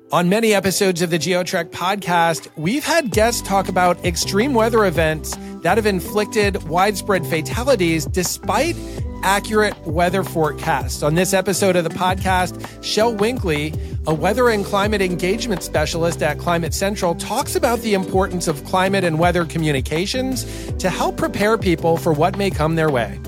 On many episodes of the GeoTrek podcast, we've had guests talk about extreme weather events that have inflicted widespread fatalities despite accurate weather forecasts. On this episode of the podcast, Shel Winkley, a weather and climate engagement specialist at Climate Central, talks about the importance of climate and weather communications to help prepare people for what may come their way.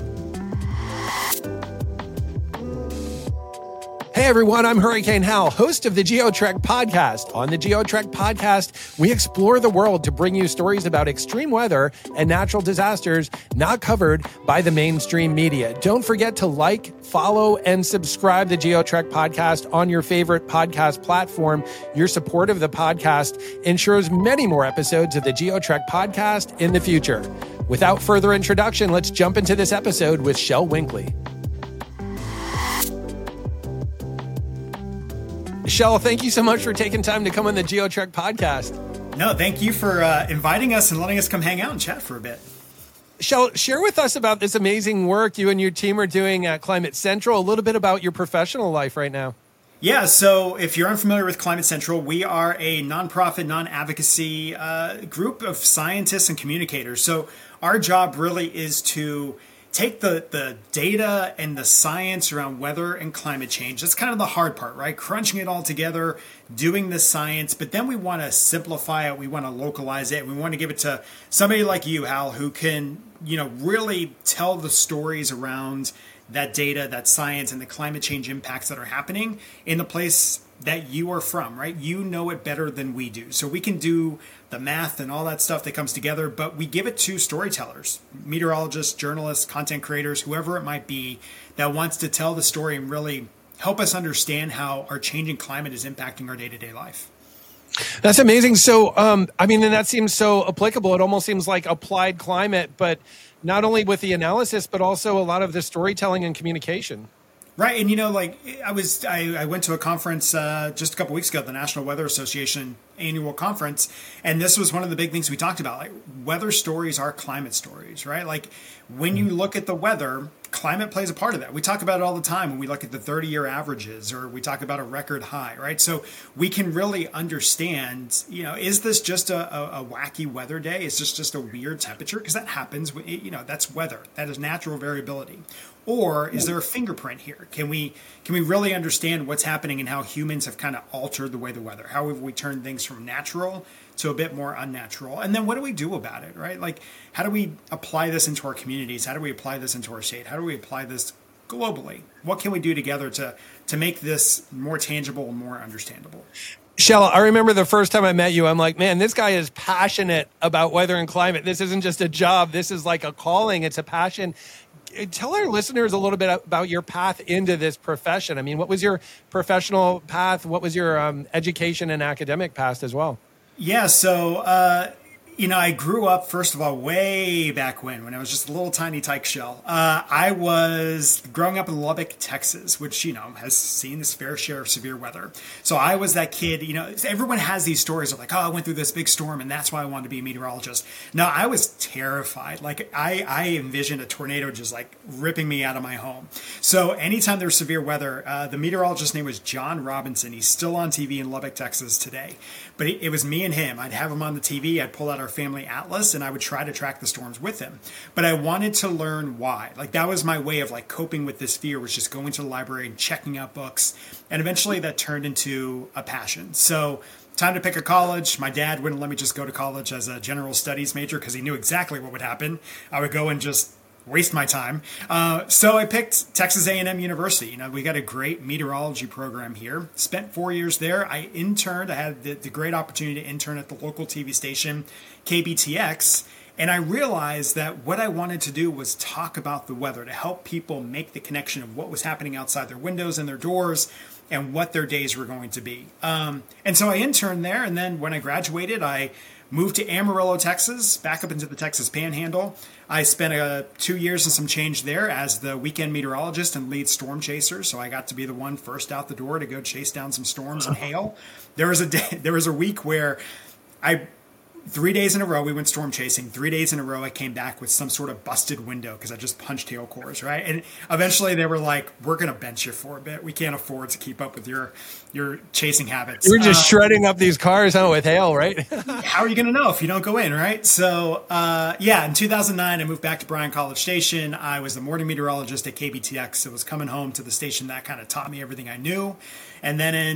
Hey everyone, I'm Hurricane Hal, host of the GeoTrek podcast. On the GeoTrek podcast, we explore the world to bring you stories about extreme weather and natural disasters not covered by the mainstream media. Don't forget to like, follow, and subscribe the GeoTrek podcast on your favorite podcast platform. Your support of the podcast ensures many more episodes of the GeoTrek podcast in the future. Without further introduction, let's jump into this episode with Shel Winkley. Shel, thank you so much for taking time to come on the GeoTrek podcast. No, thank you for inviting us and letting us come hang out and chat for a bit. Shel, share with us about this amazing work you and your team are doing at Climate Central, a little bit about your professional life right now. Yeah, so if you're unfamiliar with Climate Central, we are a nonprofit, non-advocacy group of scientists and communicators. So our job really is to take the data and the science around weather and climate change. That's kind of the hard part, right? Crunching it all together, doing the science, but then we want to simplify it. We want to localize it. We want to give it to somebody like you, Hal, who can, really tell the stories around that data, that science, and the climate change impacts that are happening in the place that you are from, right? You know it better than we do. So we can do the math and all that stuff that comes together, but we give it to storytellers, meteorologists, journalists, content creators, whoever it might be that wants to tell the story and really help us understand how our changing climate is impacting our day-to-day life. That's amazing. So, and that seems so applicable. It almost seems like applied climate, but not only with the analysis, but also a lot of the storytelling and communication. Right. And, I went to a conference just a couple weeks ago, the National Weather Association annual conference. And this was one of the big things we talked about. Like, weather stories are climate stories, right? Like, when you look at the weather, climate plays a part of that. We talk about it all the time when we look at the 30-year averages or we talk about a record high, right? So we can really understand, is this just a wacky weather day? Is this just a weird temperature? Because that happens, that's weather. That is natural variability. Or is there a fingerprint here? Can we really understand what's happening and how humans have kind of altered the way the weather? How have we turned things from natural to a bit more unnatural? And then what do we do about it, right? Like, how do we apply this into our communities? How do we apply this into our state? How do we apply this globally? What can we do together to make this more tangible and more understandable? Shel, I remember the first time I met you, I'm like, man, this guy is passionate about weather and climate. This isn't just a job. This is like a calling. It's a passion. Tell our listeners a little bit about your path into this profession. I mean, what was your professional path? What was your education and academic path as well? Yeah, so, I grew up, first of all, way back when I was just a little tiny tyke shell. I was growing up in Lubbock, Texas, which, has seen its fair share of severe weather. So I was that kid, everyone has these stories of like, oh, I went through this big storm and that's why I wanted to be a meteorologist. No, I was terrified. Like I envisioned a tornado just like ripping me out of my home. So anytime there was severe weather, the meteorologist's name was John Robinson. He's still on TV in Lubbock, Texas today. But it was me and him. I'd have him on the TV. I'd pull out our family atlas and I would try to track the storms with him. But I wanted to learn why. Like, that was my way of like coping with this fear, was just going to the library and checking out books. And eventually that turned into a passion. So time to pick a college. My dad wouldn't let me just go to college as a general studies major because he knew exactly what would happen. I would go and just waste my time. So I picked Texas A&M University. We got a great meteorology program here. Spent 4 years there. I interned. I had the great opportunity to intern at the local TV station, KBTX. And I realized that what I wanted to do was talk about the weather, to help people make the connection of what was happening outside their windows and their doors and what their days were going to be. And so I interned there. And then when I graduated, I moved to Amarillo, Texas, back up into the Texas Panhandle. I spent 2 years and some change there as the weekend meteorologist and lead storm chaser. So I got to be the one first out the door to go chase down some storms and hail. There was a week where I 3 days in a row, we went storm chasing. 3 days in a row, I came back with some sort of busted window because I just punched hail cores, right? And eventually they were like, we're going to bench you for a bit. We can't afford to keep up with your chasing habits. You were just shredding up these cars, huh, with hail, right? How are you going to know if you don't go in, right? So, in 2009, I moved back to Bryan College Station. I was the morning meteorologist at KBTX. I was coming home to the station that kind of taught me everything I knew. And then in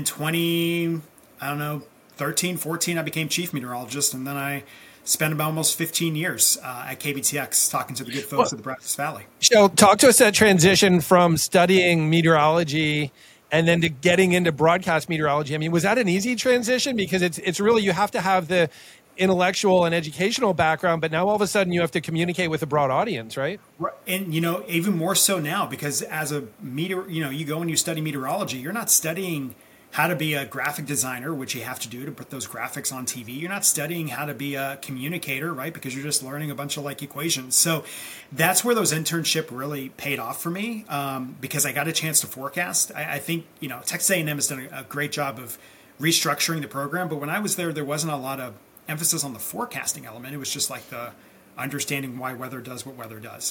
13, 14, I became chief meteorologist, and then I spent about almost 15 years at KBTX talking to the good folks of the Brazos Valley. So talk to us that transition from studying meteorology and then to getting into broadcast meteorology. I mean, was that an easy transition? Because it's really, you have to have the intellectual and educational background, but now all of a sudden you have to communicate with a broad audience, right? And, even more so now, because as a you go and you study meteorology, you're not studying how to be a graphic designer, which you have to do to put those graphics on TV. You're not studying how to be a communicator, right? Because you're just learning a bunch of equations. So that's where those internship really paid off for me, because I got a chance to forecast. I think, Texas A&M has done a great job of restructuring the program. But when I was there wasn't a lot of emphasis on the forecasting element. It was just the understanding why weather does what weather does.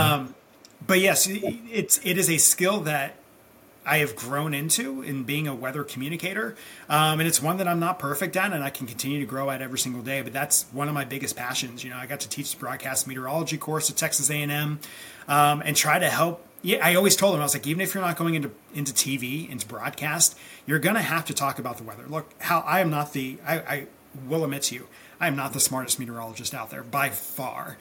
But yes, it is a skill that I have grown into in being a weather communicator. And it's one that I'm not perfect at, and I can continue to grow at every single day. But that's one of my biggest passions. I got to teach the broadcast meteorology course at Texas A&M, and try to help. Yeah, I always told them, I was like, even if you're not going into TV, into broadcast, you're going to have to talk about the weather. Look, I am not I will admit to you, I am not the smartest meteorologist out there by far.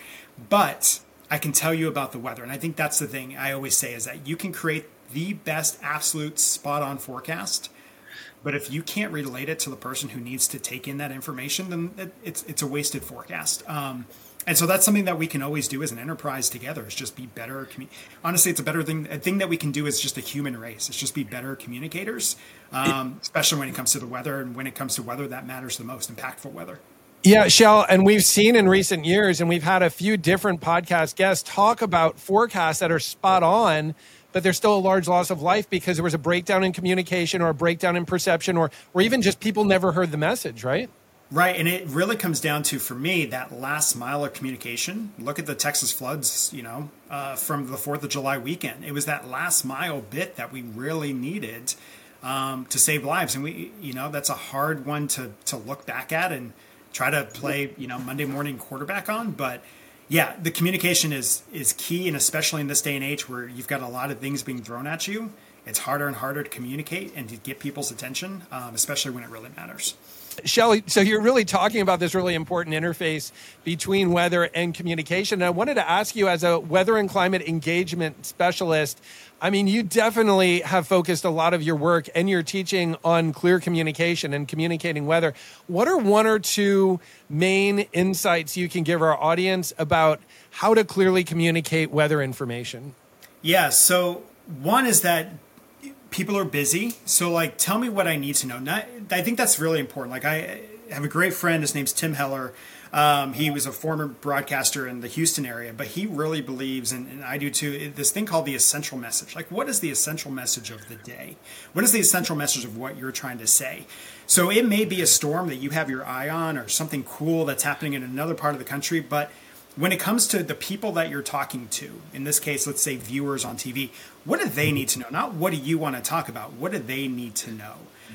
But I can tell you about the weather. And I think that's the thing I always say, is that you can create the best absolute spot on forecast, but if you can't relate it to the person who needs to take in that information, then it's a wasted forecast. And so that's something that we can always do as an enterprise together, is just be better. Honestly, it's a better thing. A thing that we can do is just a human race. It's just be better communicators, especially when it comes to the weather, and when it comes to weather that matters the most, impactful weather. Yeah, Shell, and we've seen in recent years, and we've had a few different podcast guests talk about forecasts that are spot on, but there's still a large loss of life because there was a breakdown in communication or a breakdown in perception, or even just people never heard the message, right? Right. And it really comes down to, for me, that last mile of communication. Look at the Texas floods, from the 4th of July weekend. It was that last mile bit that we really needed to save lives. And that's a hard one to look back at and try to play, Monday morning quarterback on. But yeah, the communication is key, and especially in this day and age where you've got a lot of things being thrown at you, it's harder and harder to communicate and to get people's attention, especially when it really matters. Shelley, so you're really talking about this really important interface between weather and communication. And I wanted to ask you, as a weather and climate engagement specialist, I mean, you definitely have focused a lot of your work and your teaching on clear communication and communicating weather. What are one or two main insights you can give our audience about how to clearly communicate weather information? Yeah, so one is that people are busy. So tell me what I need to know. I think that's really important. I have a great friend. His name's Tim Heller. He was a former broadcaster in the Houston area, but he really believes, and I do too, this thing called the essential message. What is the essential message of the day? What is the essential message of what you're trying to say? So it may be a storm that you have your eye on, or something cool that's happening in another part of the country, but when it comes to the people that you're talking to, in this case, let's say viewers on TV, what do they need to know? Not what do you want to talk about? What do they need to know?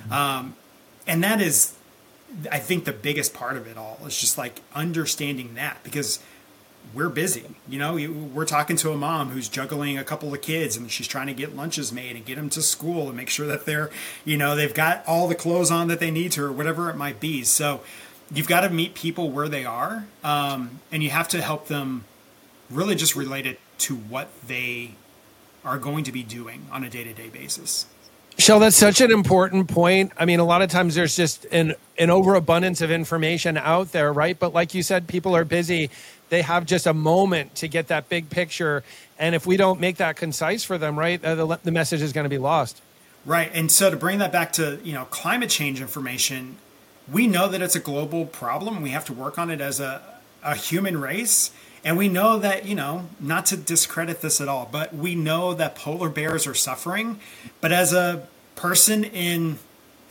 And that is, I think, the biggest part of it all is just understanding that, because we're busy. We're talking to a mom who's juggling a couple of kids, and she's trying to get lunches made and get them to school and make sure that they're, they've got all the clothes on that they need to, or whatever it might be. So you've got to meet people where they are, and you have to help them really just relate it to what they are going to be doing on a day-to-day basis. Shell, that's such an important point. I mean, a lot of times there's just an overabundance of information out there, right? But like you said, people are busy. They have just a moment to get that big picture. And if we don't make that concise for them, right, the message is going to be lost. Right. And so to bring that back to, climate change information, we know that it's a global problem. We have to work on it as a human race. And we know that, not to discredit this at all, but we know that polar bears are suffering. But as a person in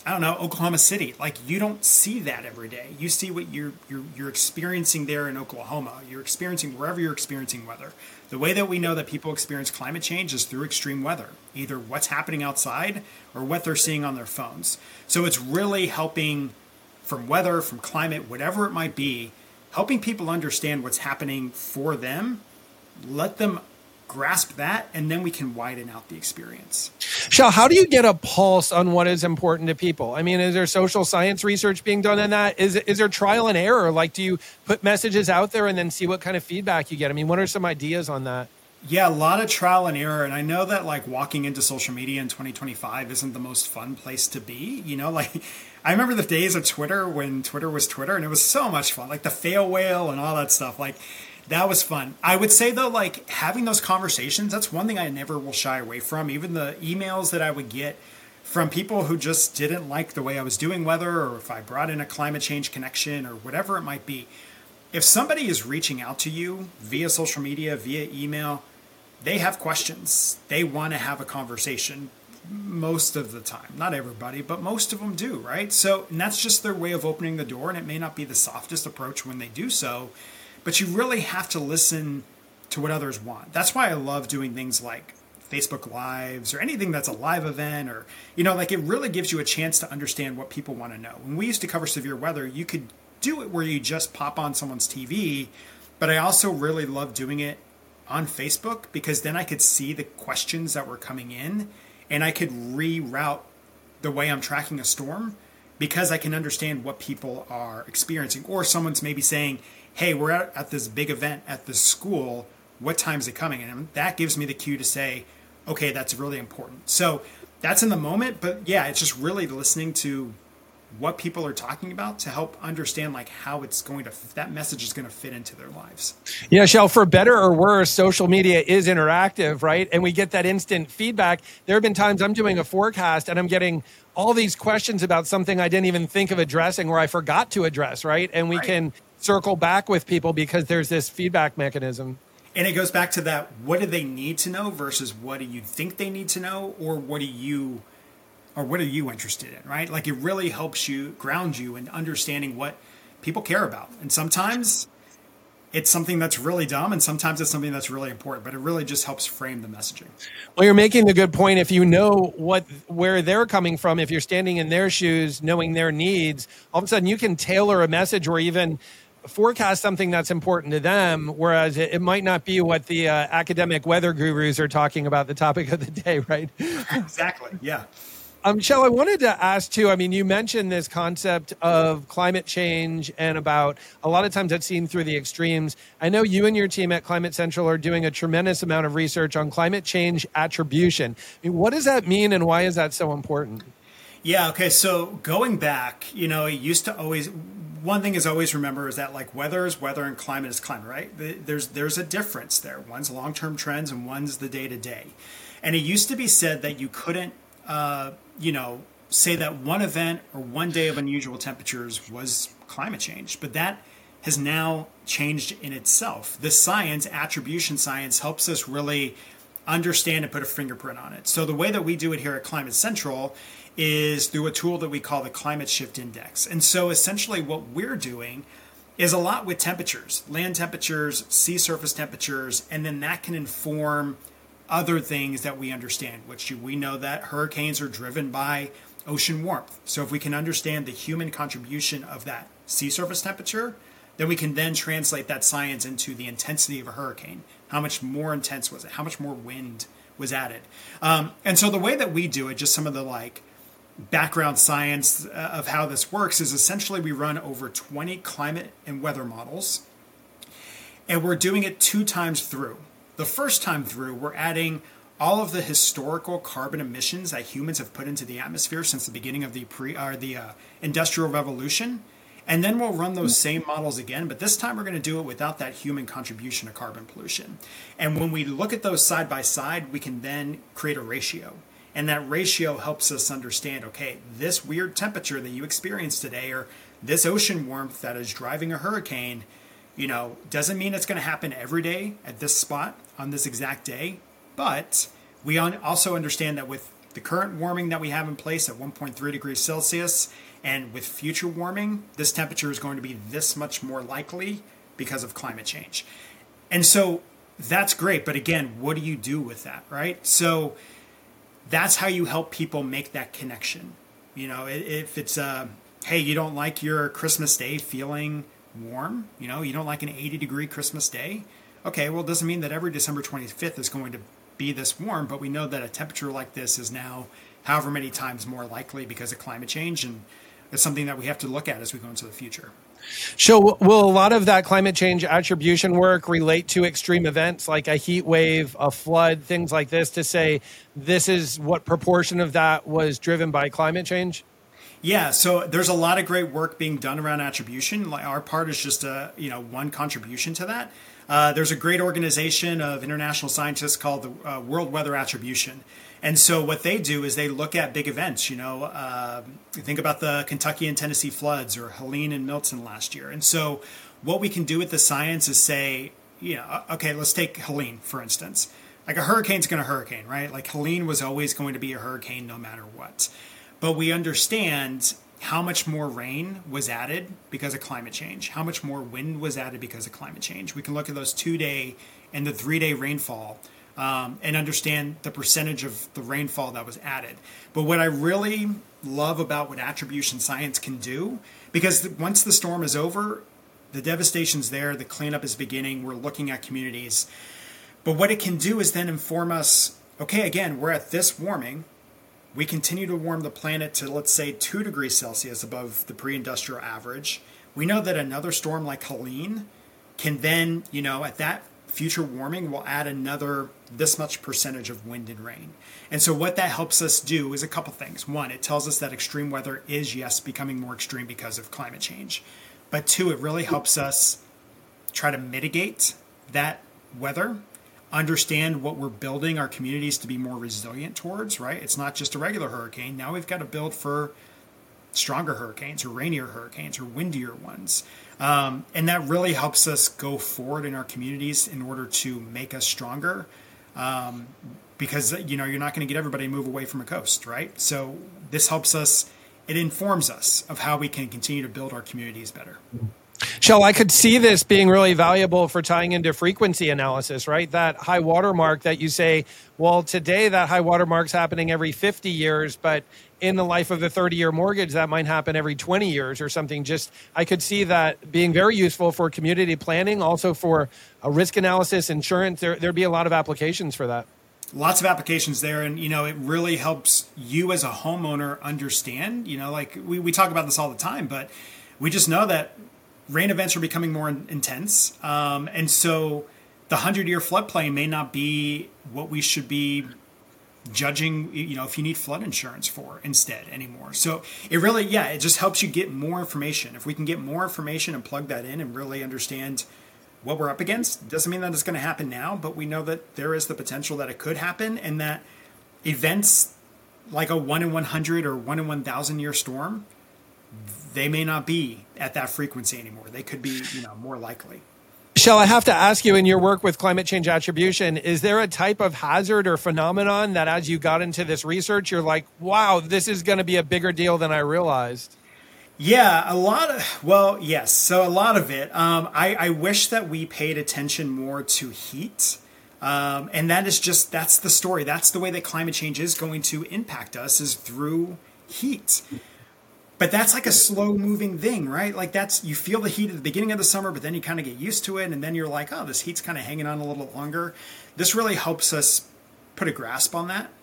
I don't know, Oklahoma City. Like, you don't see that every day. You see what you're experiencing there in Oklahoma. You're experiencing wherever you're experiencing weather. The way that we know that people experience climate change is through extreme weather, either what's happening outside or what they're seeing on their phones. So it's really helping from weather, from climate, whatever it might be, helping people understand what's happening for them, let them grasp that, and then we can widen out the experience. Shel, how do you get a pulse on what is important to people? I mean, is there social science research being done on that? Is there trial and error? Like, do you put messages out there and then see what kind of feedback you get? I mean, what are some ideas on that? Yeah, a lot of trial and error. And I know that like walking into social media in 2025 isn't the most fun place to be. You know, like I remember the days of Twitter when Twitter was Twitter, and it was so much fun, like the fail whale and all that stuff. Like, that was fun. I would say though, like having those conversations, that's one thing I never will shy away from. Even the emails that I would get from people who just didn't like the way I was doing weather, or if I brought in a climate change connection or whatever it might be. If somebody is reaching out to you via social media, via email, they have questions. They want to have a conversation most of the time. Not everybody, but most of them do, right? So, and that's just their way of opening the door, and it may not be the softest approach when they do so. But you really have to listen to what others want. That's why I love doing things like Facebook Lives or anything that's a live event, or, you know, like it really gives you a chance to understand what people want to know. When we used to cover severe weather, you could do it where you just pop on someone's TV, but I also really love doing it on Facebook because then I could see the questions that were coming in and I could reroute the way I'm tracking a storm because I can understand what people are experiencing. Or someone's maybe saying, hey, we're at this big event at this school. What time is it coming? And that gives me the cue to say, okay, that's really important. So that's in the moment. But yeah, it's just really listening to what people are talking about to help understand like how it's going to, that message is going to fit into their lives. Yeah, Shel, for better or worse, social media is interactive, right? And we get that instant feedback. There have been times I'm doing a forecast and I'm getting all these questions about something I didn't even think of addressing or I forgot to address, right? And we can circle back with people because there's this feedback mechanism. And it goes back to that, what do they need to know versus what do you think they need to know, or what are you interested in, right? Like it really helps you ground you in understanding what people care about. And sometimes it's something that's really dumb and sometimes it's something that's really important, but it really just helps frame the messaging. Well, you're making a good point. If you know where they're coming from, if you're standing in their shoes, knowing their needs, all of a sudden you can tailor a message or even forecast something that's important to them, whereas it might not be what the academic weather gurus are talking about the topic of the day, right? Exactly, yeah. Shel, I wanted to ask too, I mean, you mentioned this concept of climate change and about a lot of times that's seen through the extremes. I know you and your team at Climate Central are doing a tremendous amount of research on climate change attribution. I mean, what does that mean and why is that so important? Yeah, okay, so going back, you know, it used to always, one thing is always remember is that like weather is weather and climate is climate, right? There's a difference there. One's long-term trends and one's the day-to-day. And it used to be said that you couldn't say that one event or one day of unusual temperatures was climate change, but that has now changed in itself. The science, attribution science, helps us really understand and put a fingerprint on it. So the way that we do it here at Climate Central is through a tool that we call the Climate Shift Index. And so essentially what we're doing is a lot with temperatures, land temperatures, sea surface temperatures, and then that can inform other things that we understand, which we know that hurricanes are driven by ocean warmth. So if we can understand the human contribution of that sea surface temperature, then we can then translate that science into the intensity of a hurricane. How much more intense was it? How much more wind was added? And so the way that we do it, just some of the like background science of how this works is essentially we run over 20 climate and weather models, and we're doing it 2 times through. The first time through, we're adding all of the historical carbon emissions that humans have put into the atmosphere since the beginning of the Industrial Revolution. And then we'll run those same models again, but this time we're going to do it without that human contribution to carbon pollution. And when we look at those side by side, we can then create a ratio. And that ratio helps us understand, okay, this weird temperature that you experienced today, or this ocean warmth that is driving a hurricane, you know, doesn't mean it's going to happen every day at this spot on this exact day. But we also understand that with the current warming that we have in place at 1.3 degrees Celsius, and with future warming, this temperature is going to be this much more likely because of climate change. And so that's great. But again, what do you do with that, right? So that's how you help people make that connection. You know, if it's, hey, you don't like your Christmas day feeling warm, you know, you don't like an 80-degree Christmas day. Okay, well, it doesn't mean that every December 25th is going to be this warm, but we know that a temperature like this is now however many times more likely because of climate change, and it's something that we have to look at as we go into the future. So will a lot of that climate change attribution work relate to extreme events like a heat wave, a flood, things like this, to say this is what proportion of that was driven by climate change? Yeah, so there's a lot of great work being done around attribution. Like our part is just one contribution to that. There's a great organization of international scientists called the World Weather Attribution. And so what they do is they look at big events, think about the Kentucky and Tennessee floods or Helene and Milton last year. And so what we can do with the science is say, okay, let's take Helene, for instance. Like a hurricane's going to hurricane, right? Like Helene was always going to be a hurricane no matter what. But we understand how much more rain was added because of climate change, how much more wind was added because of climate change. We can look at those 2-day and the 3-day rainfall and understand the percentage of the rainfall that was added. But what I really love about what attribution science can do, because once the storm is over, the devastation's there, the cleanup is beginning, we're looking at communities. But what it can do is then inform us, okay, again, we're at this warming. We continue to warm the planet to, let's say, 2 degrees Celsius above the pre-industrial average. We know that another storm like Helene can then, at that future warming will add another this much percentage of wind and rain. And so what that helps us do is a couple things. One, it tells us that extreme weather is, yes, becoming more extreme because of climate change. But two, it really helps us try to mitigate that weather, understand what we're building our communities to be more resilient towards, right? It's not just a regular hurricane. Now we've got to build for stronger hurricanes or rainier hurricanes or windier ones. And that really helps us go forward in our communities in order to make us stronger. Because, you're not going to get everybody to move away from a coast, right? So this helps us, it informs us of how we can continue to build our communities better. Shel, I could see this being really valuable for tying into frequency analysis, right? That high water mark that you say, well, today that high water mark's happening every 50 years, but in the life of the 30-year mortgage, that might happen every 20 years or something. I could see that being very useful for community planning, also for a risk analysis, insurance. There'd be a lot of applications for that. Lots of applications there. And, it really helps you as a homeowner understand, like we talk about this all the time, but we just know that rain events are becoming more intense. And so the 100-year floodplain may not be what we should be judging, if you need flood insurance for instead anymore. So it really, it just helps you get more information. If we can get more information and plug that in and really understand what we're up against, doesn't mean that it's going to happen now, but we know that there is the potential that it could happen, and that events like a 1 in 100 or 1 in 1,000 year storm, they may not be at that frequency anymore. They could be, more likely. Shel, I have to ask you, in your work with climate change attribution, is there a type of hazard or phenomenon that as you got into this research, you're like, wow, this is going to be a bigger deal than I realized? Yeah, yes. So a lot of it. I wish that we paid attention more to heat. And that's the story. That's the way that climate change is going to impact us, is through heat. But that's like a slow moving thing, right? Like you feel the heat at the beginning of the summer, but then you kind of get used to it. And then you're like, oh, this heat's kind of hanging on a little longer. This really helps us put a grasp on that.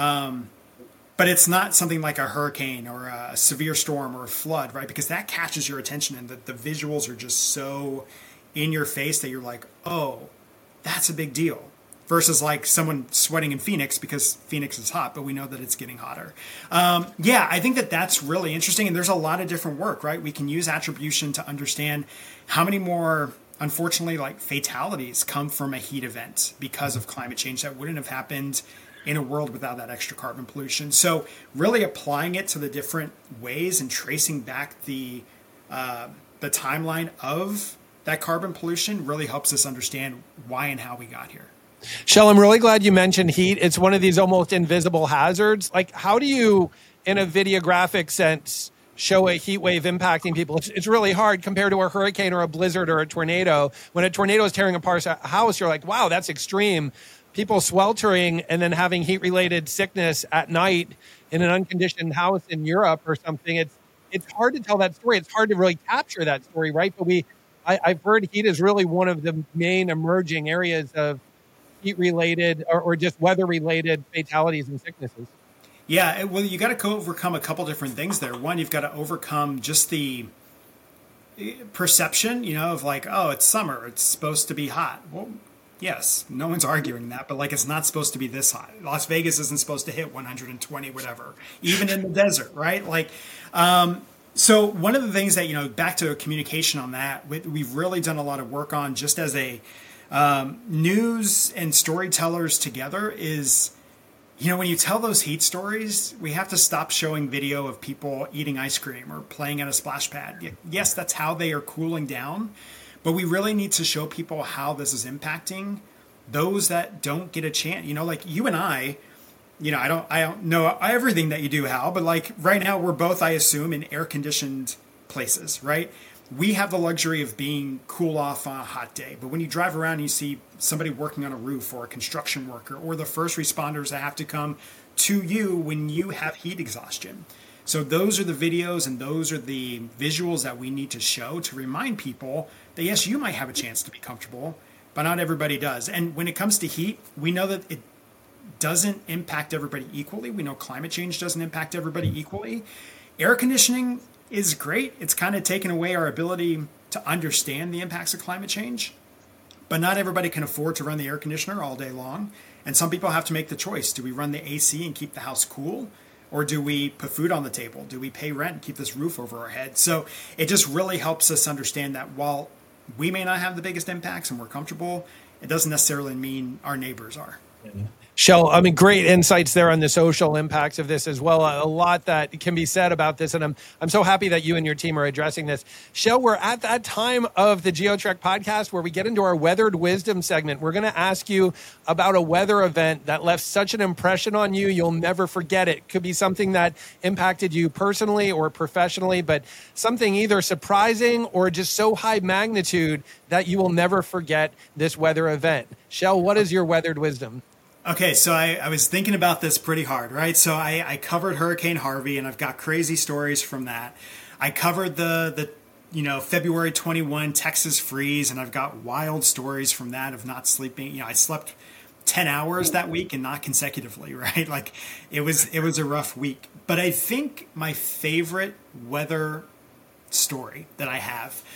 But it's not something like a hurricane or a severe storm or a flood, right? Because that catches your attention, and the visuals are just so in your face that you're like, oh, that's a big deal. Versus like someone sweating in Phoenix because Phoenix is hot, but we know that it's getting hotter. I think that's really interesting. And there's a lot of different work, right? We can use attribution to understand how many more, unfortunately, like fatalities come from a heat event because of climate change that wouldn't have happened in a world without that extra carbon pollution. So really applying it to the different ways and tracing back the timeline of that carbon pollution really helps us understand why and how we got here. Shell, I'm really glad you mentioned heat. It's one of these almost invisible hazards. Like, how do you, in a videographic sense, show a heat wave impacting people? It's really hard compared to a hurricane or a blizzard or a tornado. When a tornado is tearing apart a house, you're like, wow, that's extreme. People sweltering and then having heat-related sickness at night in an unconditioned house in Europe or something. It's hard to tell that story. It's hard to really capture that story, right? But I've heard heat is really one of the main emerging areas of heat-related or just weather-related fatalities and sicknesses. Yeah, well, you got to overcome a couple different things there. One, you've got to overcome just the perception, of like, oh, it's summer, it's supposed to be hot. Well, yes, no one's arguing that, but like it's not supposed to be this hot. Las Vegas isn't supposed to hit 120, whatever, even in the desert, right? Like, so one of the things that, back to communication on that, we've really done a lot of work on just as a news and storytellers together is, when you tell those heat stories, we have to stop showing video of people eating ice cream or playing at a splash pad. Yes, that's how they are cooling down, but we really need to show people how this is impacting those that don't get a chance. Like you and I don't know everything that you do, Hal, but like right now we're both, I assume, in air conditioned places, right? We have the luxury of being cool off on a hot day. But when you drive around and you see somebody working on a roof or a construction worker or the first responders that have to come to you when you have heat exhaustion. So those are the videos and those are the visuals that we need to show to remind people that, yes, you might have a chance to be comfortable, but not everybody does. And when it comes to heat, we know that it doesn't impact everybody equally. We know climate change doesn't impact everybody equally. Air conditioning is great. It's kind of taken away our ability to understand the impacts of climate change, but not everybody can afford to run the air conditioner all day long. And some people have to make the choice. Do we run the AC and keep the house cool? Or do we put food on the table? Do we pay rent and keep this roof over our head? So it just really helps us understand that while we may not have the biggest impacts and we're comfortable, it doesn't necessarily mean our neighbors are. Shell, great insights there on the social impacts of this as well. A lot that can be said about this, and I'm so happy that you and your team are addressing this. Shell, we're at that time of the GeoTrek podcast where we get into our Weathered Wisdom segment. We're going to ask you about a weather event that left such an impression on you, you'll never forget it. Could be something that impacted you personally or professionally, but something either surprising or just so high magnitude that you will never forget this weather event. Shell, what is your Weathered Wisdom? Okay, so I was thinking about this pretty hard, right? So I covered Hurricane Harvey, and I've got crazy stories from that. I covered the February 21 Texas freeze, and I've got wild stories from that of not sleeping. I slept 10 hours that week and not consecutively, right? Like it was a rough week. But I think my favorite weather story that I have,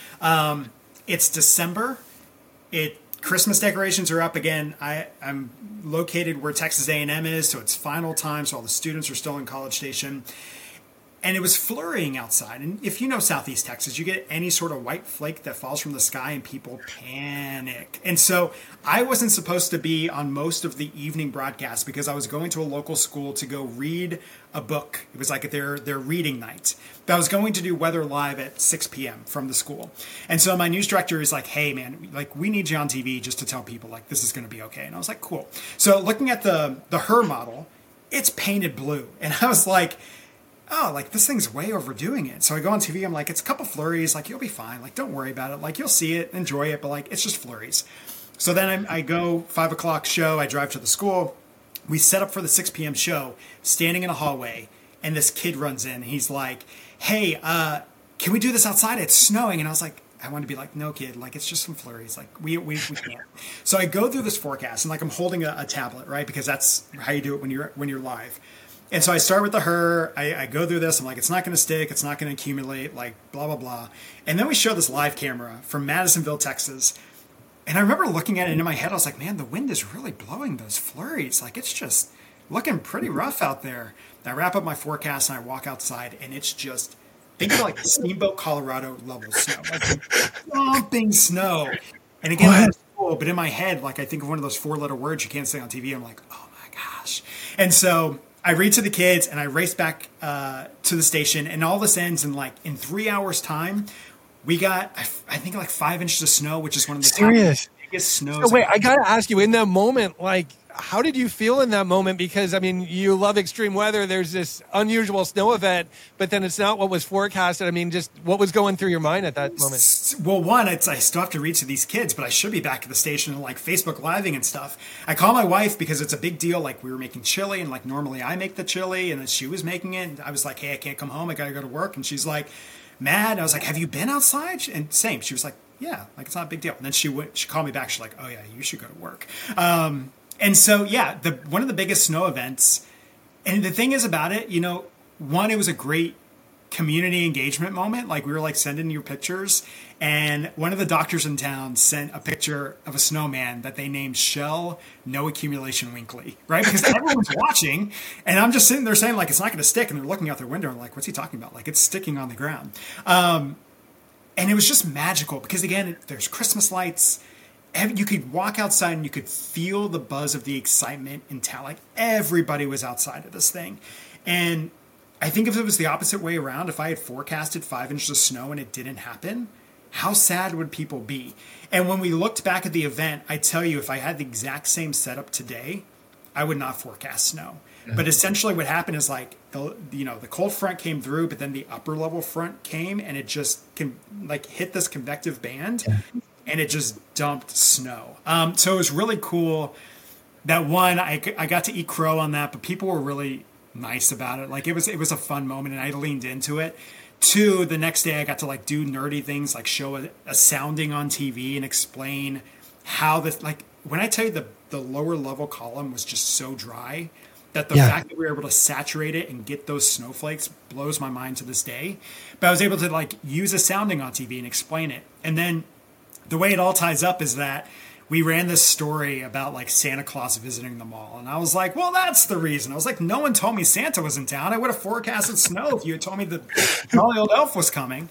it's December. Christmas decorations are up again. I'm located where Texas A&M is, so it's final time, so all the students are still in College Station. And it was flurrying outside. And if you know Southeast Texas, you get any sort of white flake that falls from the sky and people panic. And so I wasn't supposed to be on most of the evening broadcast because I was going to a local school to go read a book. It was like their reading night. But I was going to do weather live at 6 p.m. from the school. And so my news director is like, hey, man, like we need you on TV just to tell people like this is going to be okay. And I was like, cool. So looking at the HER model, it's painted blue. And I was like, oh, like this thing's way overdoing it. So I go on TV, I'm like, it's a couple flurries, like you'll be fine, like don't worry about it, like you'll see it, enjoy it, but like it's just flurries. So then I go 5 o'clock show, I drive to the school, we set up for the 6 p.m. show, standing in a hallway, and this kid runs in, he's like, hey, can we do this outside? It's snowing. And I was like, I want to be like, no kid, like it's just some flurries, like we can't. So I go through this forecast, and like I'm holding a tablet, right? Because that's how you do it when you're live. And so I start with the HER, I go through this, I'm like, it's not going to stick, it's not going to accumulate, like, blah, blah, blah. And then we show this live camera from Madisonville, Texas. And I remember looking at it, and in my head, I was like, man, the wind is really blowing those flurries. Like, it's just looking pretty rough out there. And I wrap up my forecast, and I walk outside, and it's just, think of like Steamboat, Colorado level snow. Like, dumping snow. And again, that's cool, but in my head, like, I think of one of those 4-letter words you can't say on TV. I'm like, oh, my gosh. And so I read to the kids and I race back to the station, and all this ends in 3 hours time. We got, I think, like 5 inches of snow, which is one of the top biggest snows. So wait, I got to ask you, in that moment, like, how did you feel in that moment? Because, I mean, you love extreme weather. There's this unusual snow event, but then it's not what was forecasted. I mean, just what was going through your mind at that moment? Well, one, I still have to read to these kids, but I should be back at the station and like Facebook Living and stuff. I call my wife because it's a big deal. Like, we were making chili, and like normally I make the chili, and then she was making it. And I was like, hey, I can't come home. I got to go to work. And she's like, mad. And I was like, have you been outside? And same. She was like, yeah, like it's not a big deal. And then she called me back. She's like, oh yeah, you should go to work. And so, yeah, one of the biggest snow events, and the thing is about it, you know, one, it was a great community engagement moment. Like, we were like sending you pictures, and one of the doctors in town sent a picture of a snowman that they named Shell No Accumulation Winkley, right? Because everyone's watching, and I'm just sitting there saying like, it's not going to stick. And they're looking out their window and like, what's he talking about? Like, it's sticking on the ground. And it was just magical because, again, there's Christmas lights. You could walk outside and you could feel the buzz of the excitement in town. Like, everybody was outside of this thing. And I think if it was the opposite way around, if I had forecasted 5 inches of snow and it didn't happen, how sad would people be? And when we looked back at the event, I tell you, if I had the exact same setup today, I would not forecast snow. Mm-hmm. But essentially what happened is like, the cold front came through, but then the upper level front came, and it just hit this convective band. Yeah. And it just dumped snow. So it was really cool that one, I got to eat crow on that, but people were really nice about it. Like, it was a fun moment, and I leaned into it. Two, the next day I got to like do nerdy things, like show a sounding on TV and explain how this, like, when I tell you the lower level column was just so dry that the fact that we were able to saturate it and get those snowflakes blows my mind to this day. But I was able to like use a sounding on TV and explain it. And then the way it all ties up is that we ran this story about like Santa Claus visiting the mall. And I was like, well, that's the reason. I was like, no one told me Santa was in town. I would have forecasted snow if you had told me the jolly old elf was coming.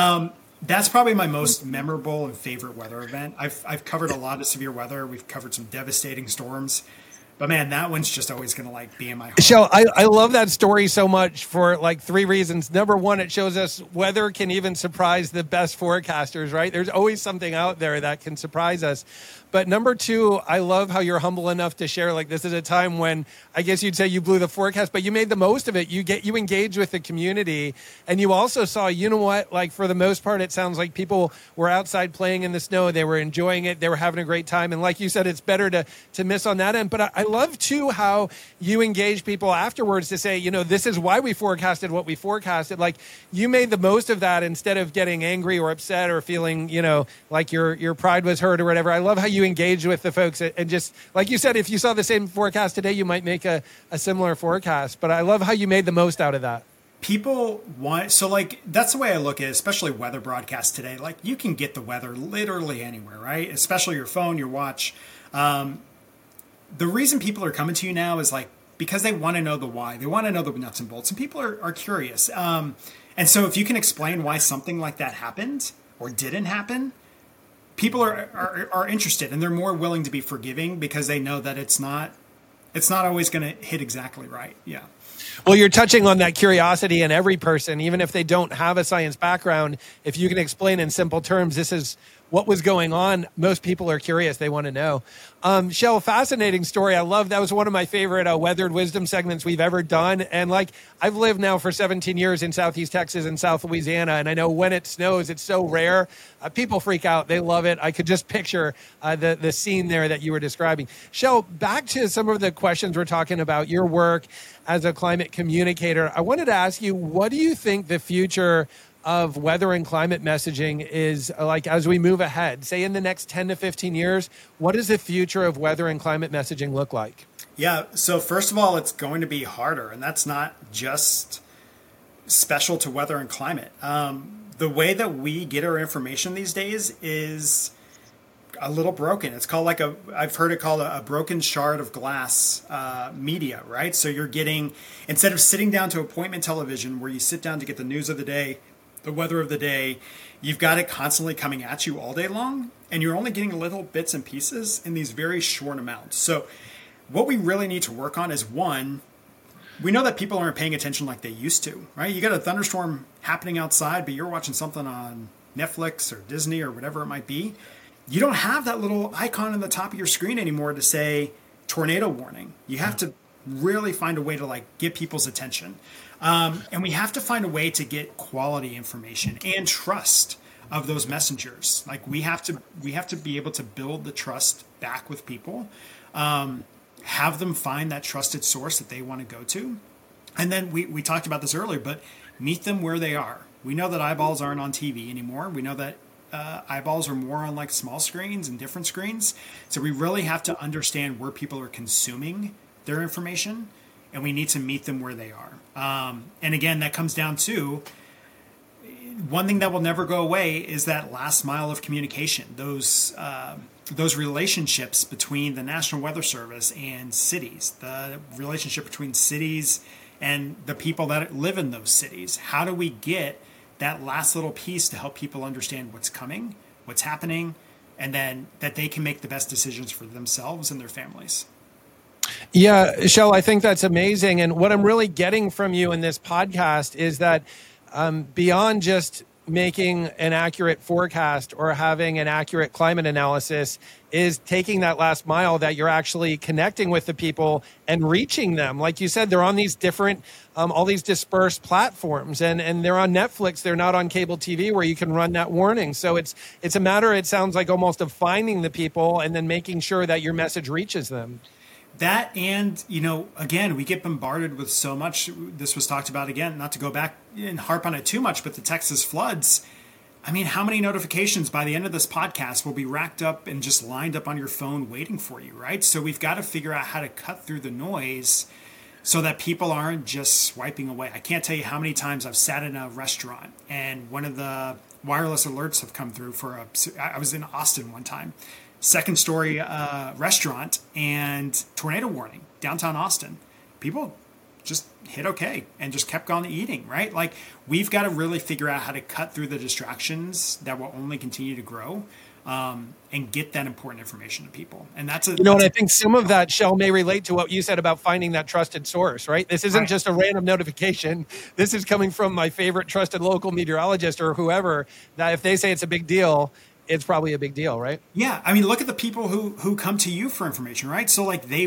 That's probably my most memorable and favorite weather event. I've covered a lot of severe weather. We've covered some devastating storms. But man, that one's just always going to like be in my heart. Shell, I love that story so much for like 3 reasons. Number one, it shows us weather can even surprise the best forecasters, right? There's always something out there that can surprise us. But number two, I love how you're humble enough to share, like, this is a time when I guess you'd say you blew the forecast, but you made the most of it. You engaged with the community, and you also saw, you know what, like, for the most part, it sounds like people were outside playing in the snow. They were enjoying it. They were having a great time. And like you said, it's better to miss on that end. But I love too how you engage people afterwards to say, you know, this is why we forecasted what we forecasted. Like, you made the most of that instead of getting angry or upset or feeling, you know, like your pride was hurt or whatever. I love how you engage with the folks, and just like you said, if you saw the same forecast today, you might make a similar forecast. But I love how you made the most out of that. People want, so like, that's the way I look at it, especially weather broadcasts today. Like, you can get the weather literally anywhere, right? Especially your phone, your watch. The reason people are coming to you now is like, because they want to know the why. They want to know the nuts and bolts, and people are curious. And so if you can explain why something like that happened or didn't happen, people are interested, and they're more willing to be forgiving because they know that it's not always going to hit exactly right. Yeah. Well, you're touching on that curiosity in every person, even if they don't have a science background. If you can explain in simple terms, this is what was going on, most people are curious. They want to know. Shell, fascinating story. I love that. Was one of my favorite Weathered Wisdom segments we've ever done. And like, I've lived now for 17 years in Southeast Texas and South Louisiana. And I know when it snows, it's so rare. People freak out. They love it. I could just picture the scene there that you were describing. Shell, back to some of the questions we're talking about, your work as a climate communicator. I wanted to ask you, what do you think the future of weather and climate messaging is like as we move ahead, say in the next 10 to 15 years? What does the future of weather and climate messaging look like? Yeah, so first of all, it's going to be harder, and that's not just special to weather and climate. The way that we get our information these days is a little broken. It's called like I've heard it called a broken shard of glass media, right? So you're getting, instead of sitting down to appointment television where you sit down to get the news of the day, the weather of the day, you've got it constantly coming at you all day long, and you're only getting little bits and pieces in these very short amounts. So what we really need to work on is, one, we know that people aren't paying attention like they used to, right? You got a thunderstorm happening outside, but you're watching something on Netflix or Disney or whatever it might be. you don't have that little icon on the top of your screen anymore to say tornado warning. You have to really find a way to like get people's attention. And we have to find a way to get quality information and trust of those messengers. Like we have to be able to build the trust back with people, have them find that trusted source that they want to go to. And then we talked about this earlier, but meet them where they are. We know that eyeballs aren't on TV anymore. We know that eyeballs are more on like small screens and different screens. So we really have to understand where people are consuming their information, and we need to meet them where they are. And again, that comes down to one thing that will never go away is that last mile of communication. Those relationships between the National Weather Service and cities, the relationship between cities and the people that live in those cities. How do we get that last little piece to help people understand what's coming, what's happening, and then that they can make the best decisions for themselves and their families? Yeah, Shell, I think that's amazing. And what I'm really getting from you in this podcast is that beyond just making an accurate forecast or having an accurate climate analysis is taking that last mile, that you're actually connecting with the people and reaching them. Like you said, they're on these different, all these dispersed platforms, and they're on Netflix. They're not on cable TV where you can run that warning. So it's a matter, it sounds like, almost of finding the people and then making sure that your message reaches them. That, and, again, we get bombarded with so much. This was talked about again, not to go back and harp on it too much, but the Texas floods. I mean, how many notifications by the end of this podcast will be racked up and just lined up on your phone waiting for you, right? So we've got to figure out how to cut through the noise so that people aren't just swiping away. I can't tell you how many times I've sat in a restaurant and one of the wireless alerts have come through I was in Austin one time. Second story restaurant and tornado warning, downtown Austin. People just hit okay and just kept on eating, right? Like we've got to really figure out how to cut through the distractions that will only continue to grow and get that important information to people. And that's and I think some of that, Shell, may relate to what you said about finding that trusted source, right? This isn't just a random notification. This is coming from my favorite trusted local meteorologist or whoever, that if they say it's a big deal, it's probably a big deal, right? Yeah. I mean, look at the people who come to you for information, right? So like they,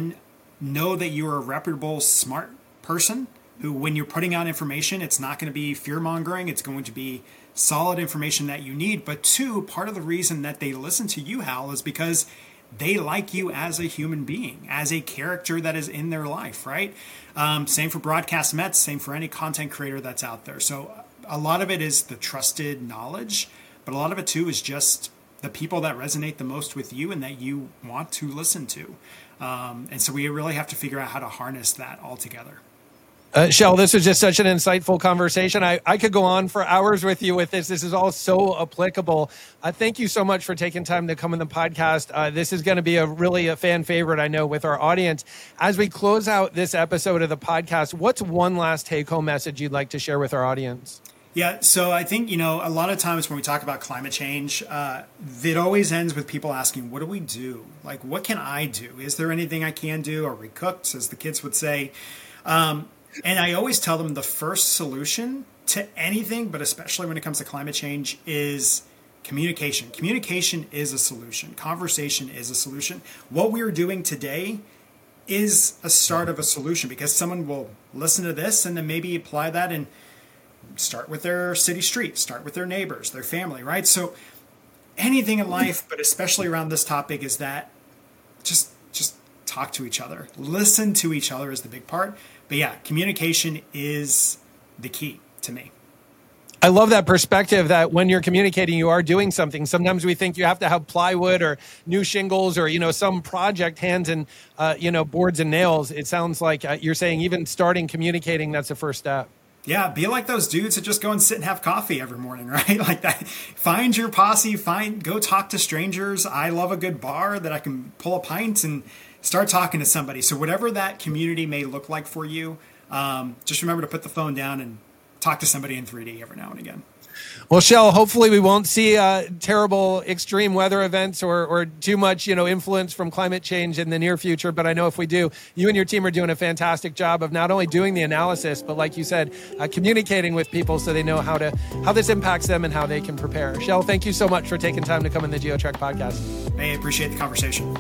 know that you're a reputable, smart person who, when you're putting out information, it's not going to be fear mongering. It's going to be solid information that you need. But two, part of the reason that they listen to you, Hal, is because they like you as a human being, as a character that is in their life, right? Same for Broadcast Mets, same for any content creator that's out there. So a lot of it is the trusted knowledge, but a lot of it too is just the people that resonate the most with you and that you want to listen to. And so we really have to figure out how to harness that all together. Shell, this was just such an insightful conversation. I could go on for hours with you with this. This is all so applicable. Thank you so much for taking time to come on the podcast. This is going to be a fan favorite, I know, with our audience. As we close out this episode of the podcast, what's one last take-home message you'd like to share with our audience? Yeah, so I think, a lot of times when we talk about climate change, it always ends with people asking, what do we do? Like, what can I do? Is there anything I can do? Are we cooked, as the kids would say? And I always tell them the first solution to anything, but especially when it comes to climate change, is communication. Communication is a solution. Conversation is a solution. What we are doing today is a start of a solution, because someone will listen to this and then maybe apply that and start with their city street, start with their neighbors, their family, right? So anything in life, but especially around this topic, is that just talk to each other. Listen to each other is the big part. But yeah, communication is the key to me. I love that perspective that when you're communicating, you are doing something. Sometimes we think you have to have plywood or new shingles or, some project hands and, boards and nails. It sounds like you're saying even starting communicating, that's the first step. Yeah, be like those dudes that just go and sit and have coffee every morning, right? Like that. Find your posse, go talk to strangers. I love a good bar that I can pull a pint and start talking to somebody. So whatever that community may look like for you, just remember to put the phone down and talk to somebody in 3D every now and again. Well, Shell, hopefully we won't see terrible extreme weather events or too much, influence from climate change in the near future. But I know if we do, you and your team are doing a fantastic job of not only doing the analysis, but like you said, communicating with people so they know how this impacts them and how they can prepare. Shell, thank you so much for taking time to come on the GeoTrek podcast. Hey, I appreciate the conversation.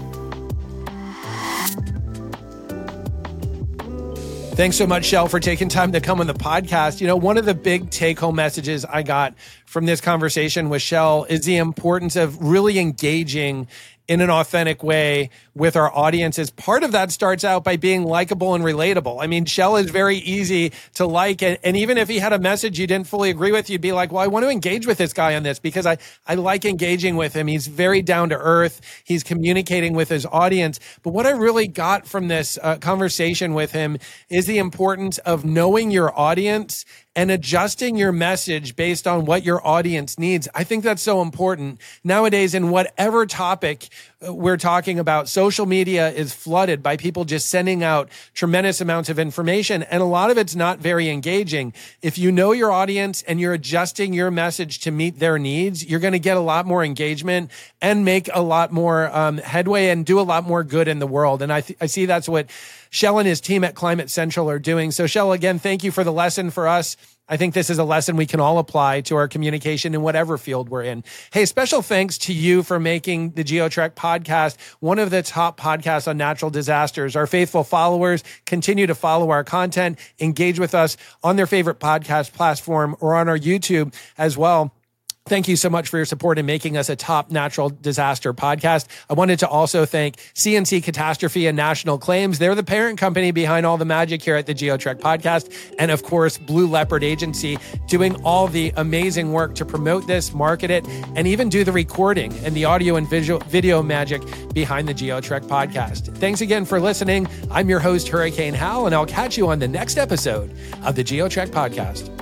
Thanks so much, Shell, for taking time to come on the podcast. One of the big take-home messages I got from this conversation with Shell is the importance of really engaging in an authentic way with our audiences. Part of that starts out by being likable and relatable. I mean, Shell is very easy to like. And even if he had a message you didn't fully agree with, you'd be like, well, I want to engage with this guy on this because I like engaging with him. He's very down to earth. He's communicating with his audience. But what I really got from this conversation with him is the importance of knowing your audience and adjusting your message based on what your audience needs. I think that's so important. Nowadays, in whatever topic we're talking about, social media is flooded by people just sending out tremendous amounts of information, and a lot of it's not very engaging. If you know your audience and you're adjusting your message to meet their needs, you're going to get a lot more engagement and make a lot more headway and do a lot more good in the world. And I see that's what Shell and his team at Climate Central are doing. So Shell, again, thank you for the lesson for us. I think this is a lesson we can all apply to our communication in whatever field we're in. Hey, special thanks to you for making the GeoTrek podcast one of the top podcasts on natural disasters. Our faithful followers continue to follow our content, engage with us on their favorite podcast platform or on our YouTube as well. Thank you so much for your support in making us a top natural disaster podcast. I wanted to also thank CNC Catastrophe and National Claims. They're the parent company behind all the magic here at the GeoTrek podcast. And of course, Blue Leopard Agency doing all the amazing work to promote this, market it, and even do the recording and the audio and video magic behind the GeoTrek podcast. Thanks again for listening. I'm your host, Hurricane Hal, and I'll catch you on the next episode of the GeoTrek podcast.